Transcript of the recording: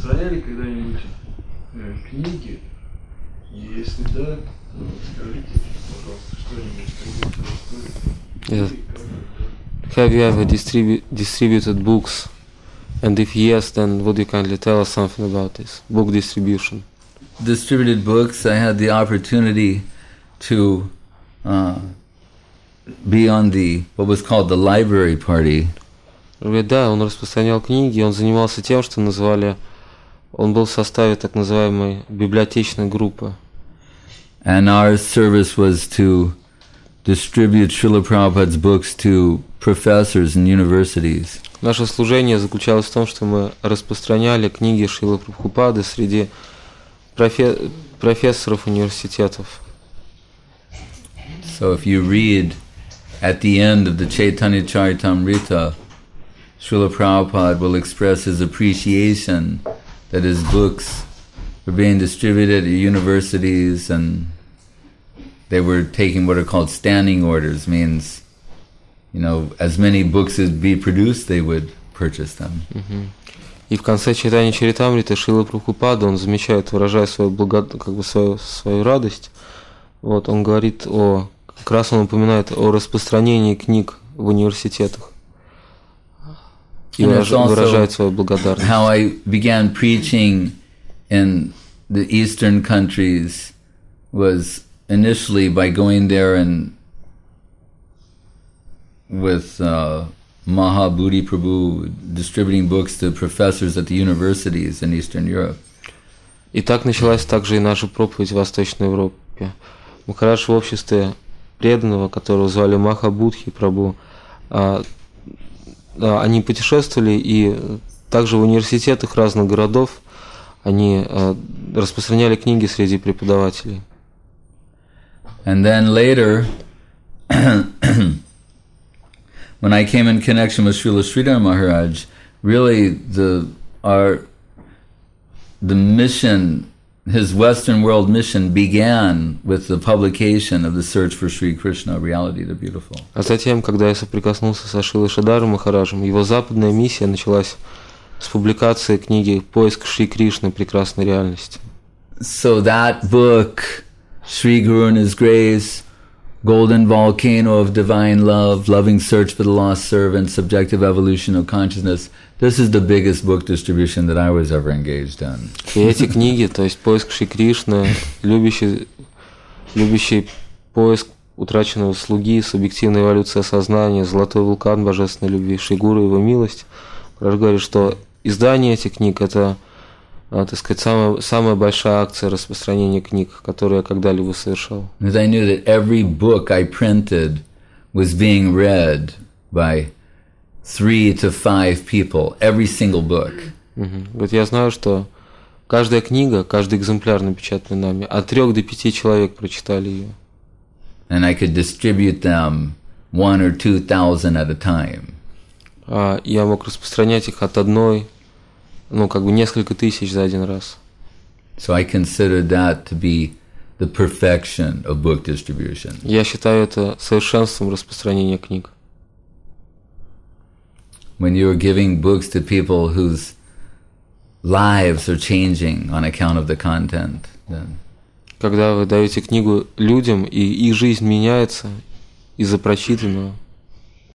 распространяли когда-нибудь книги? И если да, то скажите, пожалуйста, что-нибудь такое историю. Have you ever distributed books? And if yes, then would you kindly tell us something about this book distribution? Distributed books. I had the opportunity to be on what was called the library party. Да, он распространял книги, он занимался тем, что называли, он был в составе так называемой библиотечной группы. And our service was to distribute Srila Prabhupada's books to professors in universities. Наше служение заключалось в том, что мы распространяли книги Шрилы Прабхупады среди профессоров университетов. So if you read at the end of the Chaitanya Charitamrita, Srila Prabhupada will express his appreciation that his books were being distributed at universities and they were taking what are called standing orders, means, you know, as many books as be produced, they would purchase them. И в конце читания Чаритамриты Шрила Прабхупада, он замечает, выражая свою свою радость, вот, он говорит как раз он упоминает о распространении книг в университетах. И выражает свою благодарность. How I began preaching in the eastern countries was initially by going there and with Mahabodhi Prabhu distributing books to professors at the universities in Eastern Europe. И так началась также и наша проповедь в Восточной Европе. Махарадж в обществе преданного, которого звали Махабудхи Прабhu, они путешествовали, и также в университетах разных городов они распространяли книги среди преподавателей. And then later, when I came in connection with Srila Sridhar Maharaj, really the mission, his Western world mission, began with the publication of the Search for Sri Krishna, Reality the Beautiful. А затем, когда я соприкоснулся со Шрилой Шридаром Махараджем, его западная миссия началась с публикации книги «Поиск Шри Кришны. Прекрасной реальности». So that book, Sri Guru and His Grace, Golden Volcano of Divine Love, Loving Search for the Lost Servant, Subjective Evolution of Consciousness, this is the biggest book distribution that I was ever engaged in. И эти книги, то есть «Поиск Шри Кришны», любящий поиск утраченного слуги, субъективная эволюция сознания, золотой вулкан божественной любви, Шри Гуру и его милость, Махарадж говорит, что издание этих книг – это, так сказать, самая большая акция распространения книг, которую я когда-либо совершал. Because I knew that every book I printed was being read by 3 to 5 people, every single book. Вот я знаю, что каждая книга, каждый экземпляр, напечатанный нами, от 3 до 5 человек прочитали ее. And I could distribute them 1 or 2,000 at a time. Я мог распространять их от одной, несколько тысяч за один раз. So I considered that to be the perfection of book distribution. Я считаю это совершенством распространения книг. When you are giving books to people whose lives are changing on account of the content, then когда вы даете книгу людям, и их жизнь меняется из-за прочитанного,